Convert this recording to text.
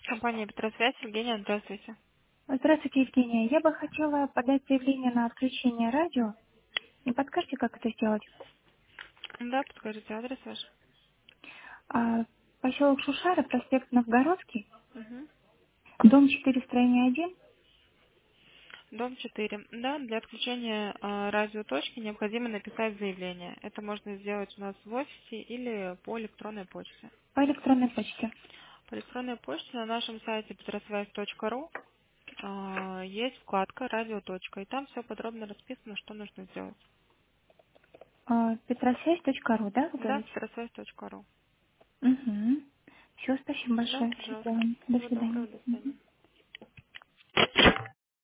Компания Петросвязь, Евгения, здравствуйте. Здравствуйте, Евгения. Я бы хотела подать заявление на отключение радио. Не подскажете, как это сделать? Да, подскажите адрес ваш. Поселок Шушара, проспект Новгородский, Мгм. дом 4, строение 1. Дом 4. Да, для отключения радиоточки необходимо написать заявление. Это можно сделать у нас в офисе или по электронной почте. По электронной почте. По электронной почте на нашем сайте petrosвязь.ру есть вкладка «Радиоточка», и там все подробно расписано, что нужно сделать. Петросвязь.ру, да, вы Да, говорите? petrosвязь.ру. Угу. Все, спасибо Да, большое. Все пожалуйста. сделаем. До Всего свидания. доброго, до Мгм. свидания.